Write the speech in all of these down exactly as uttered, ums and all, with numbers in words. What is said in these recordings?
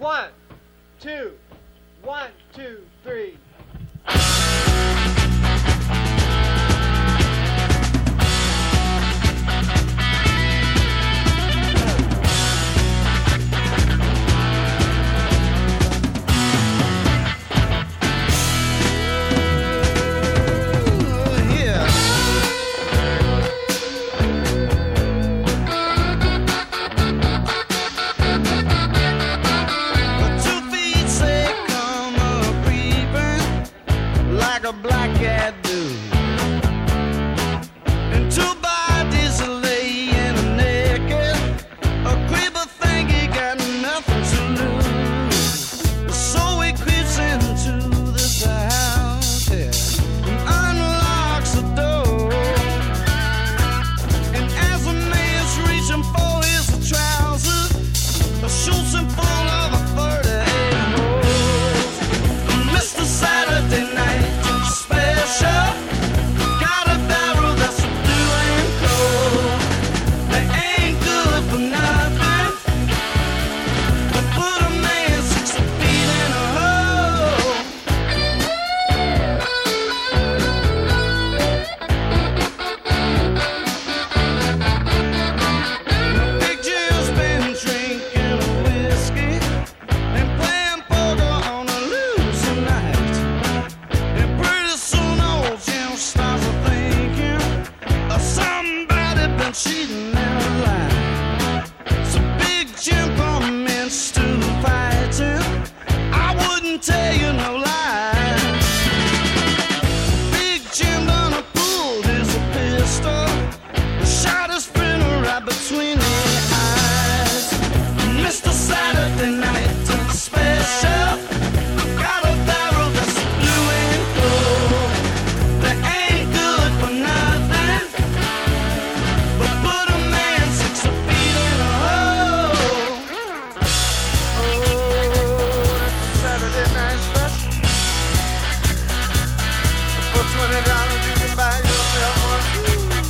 One, two, one, two, three. A black cat do, and two bodies are laying naked. A creeper think he got nothing to lose, so he creeps into this house here and unlocks the door. And as the man's reaching for his trousers, shoots him full of a thirty-eight holes. Mister Saturday Night Special, got a barrel that's blue and cold. They ain't good for nothing, but put a man six feet in a hole. Big Jim's been drinking whiskey and playing poker on a loose night. And pretty soon old Jim starts thinking of somebody been cheating their life. So Big Jim commenced to fighting. I wouldn't tell you no lie. Big Jim done a pulled his pistol, shot his friend right between the eyes. Mister Saturday Night Special, got a barrel that's blue and gold. They ain't good for nothing, but put a man six feet in a hole. Oh, that's Saturday Night Special. For twenty dollars you can buy yourself one.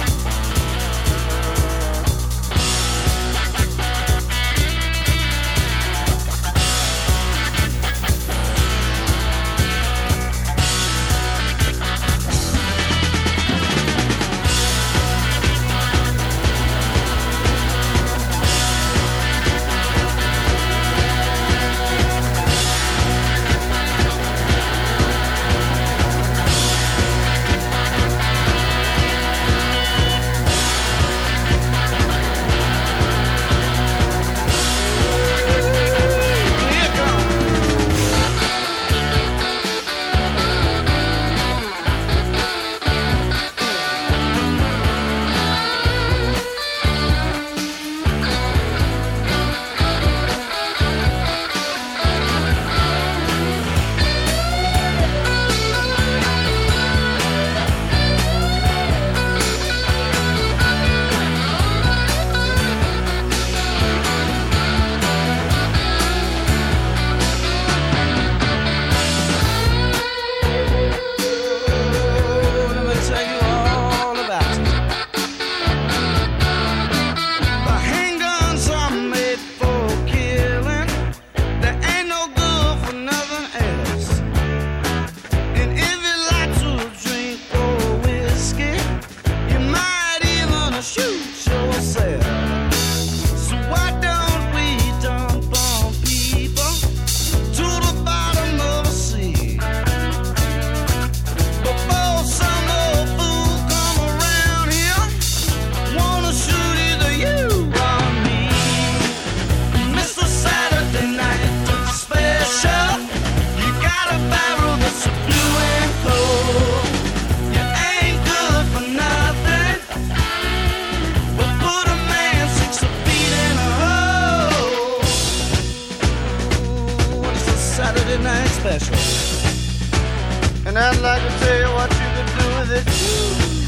Saturday Night Special, and I'd like to tell you what you could do with it too.